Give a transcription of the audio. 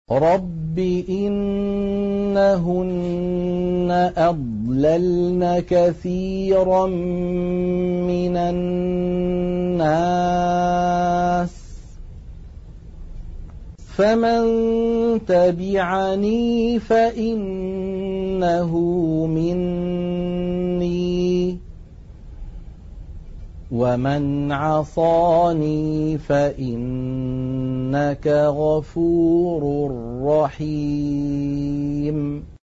رب إنهن أضللن كثيرا من الناس فمن تبعني فإنه مني ومن عصاني فإنك غفور رحيم